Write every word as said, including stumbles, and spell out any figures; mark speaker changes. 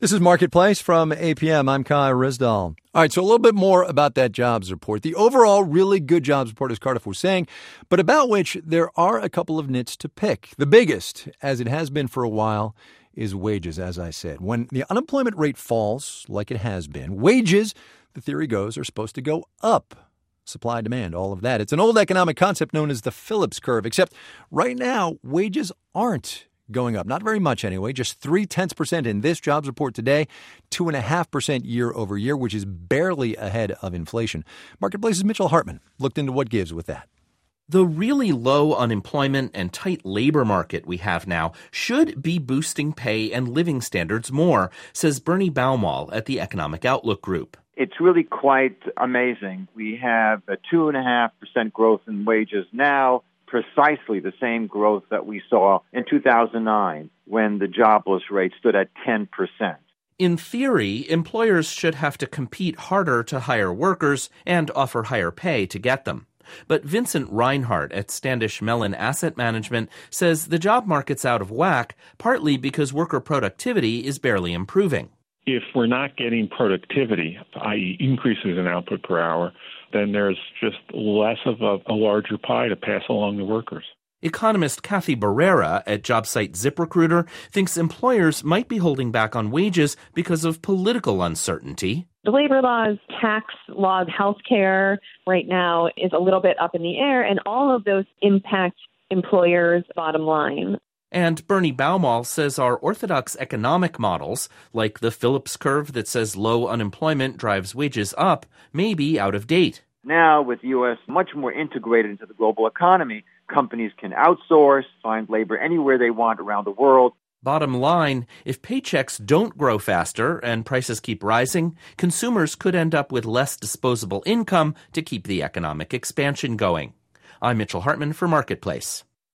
Speaker 1: This is Marketplace from A P M. I'm Kai Rizdal. All right, so a little bit more about that jobs report. The overall really good jobs report, as Cardiff was saying, but about which there are a couple of nits to pick. The biggest, as it has been for a while, is wages, as I said. When the unemployment rate falls, like it has been, wages, the theory goes, are supposed to go up. Supply, demand, all of that. It's an old economic concept known as the Phillips curve, except right now, wages aren't going up. Not very much anyway, just three-tenths percent in this jobs report today, two point five percent year over year, which is barely ahead of inflation. Marketplace's Mitchell Hartman looked into what gives with that.
Speaker 2: The really low unemployment and tight labor market we have now should be boosting pay and living standards more, says Bernie Baumol at the Economic Outlook Group.
Speaker 3: It's really quite amazing. We have a two point five percent growth in wages now, precisely the same growth that we saw in two thousand nine when the jobless rate stood at ten percent.
Speaker 2: In theory, employers should have to compete harder to hire workers and offer higher pay to get them. But Vincent Reinhardt at Standish Mellon Asset Management says the job market's out of whack, partly because worker productivity is barely improving.
Speaker 4: If we're not getting productivity, that is increases in output per hour, then there's just less of a, a larger pie to pass along to workers.
Speaker 2: Economist Kathy Barrera at job site ZipRecruiter thinks employers might be holding back on wages because of political uncertainty.
Speaker 5: The labor laws, tax laws, health care right now is a little bit up in the air, and all of those impact employers' bottom line.
Speaker 2: And Bernie Baumol says our orthodox economic models, like the Phillips curve that says low unemployment drives wages up, may be out of date.
Speaker 3: Now, with the U S much more integrated into the global economy, companies can outsource, find labor anywhere they want around the world.
Speaker 2: Bottom line, if paychecks don't grow faster and prices keep rising, consumers could end up with less disposable income to keep the economic expansion going. I'm Mitchell Hartman for Marketplace.